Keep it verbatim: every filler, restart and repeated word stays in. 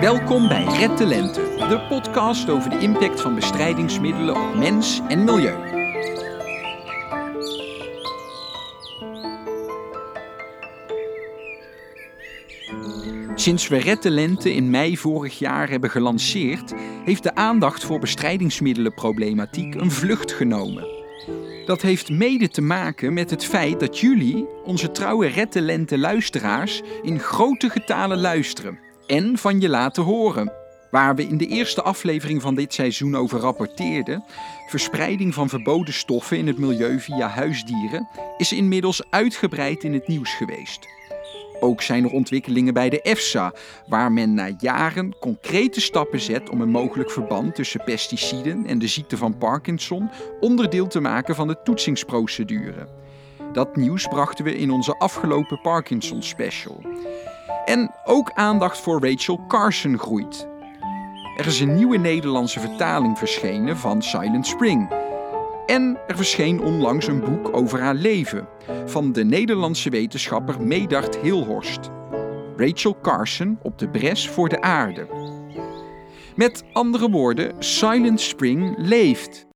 Welkom bij Red de Lente, de podcast over de impact van bestrijdingsmiddelen op mens en milieu. Sinds we Red de Lente in mei vorig jaar hebben gelanceerd, heeft de aandacht voor bestrijdingsmiddelenproblematiek een vlucht genomen. Dat heeft mede te maken met het feit dat jullie, onze trouwe Red de Lente luisteraars, in grote getalen luisteren en van je laten horen. Waar we in de eerste aflevering van dit seizoen over rapporteerden, verspreiding van verboden stoffen in het milieu via huisdieren, is inmiddels uitgebreid in het nieuws geweest. Ook zijn er ontwikkelingen bij de EFSA, waar men na jaren concrete stappen zet om een mogelijk verband tussen pesticiden en de ziekte van Parkinson onderdeel te maken van de toetsingsprocedure. Dat nieuws brachten we in onze afgelopen Parkinson special. En ook aandacht voor Rachel Carson groeit. Er is een nieuwe Nederlandse vertaling verschenen van Silent Spring. En er verscheen onlangs een boek over haar leven van de Nederlandse wetenschapper Medard Hilhorst. Rachel Carson op de bres voor de aarde. Met andere woorden, Silent Spring leeft.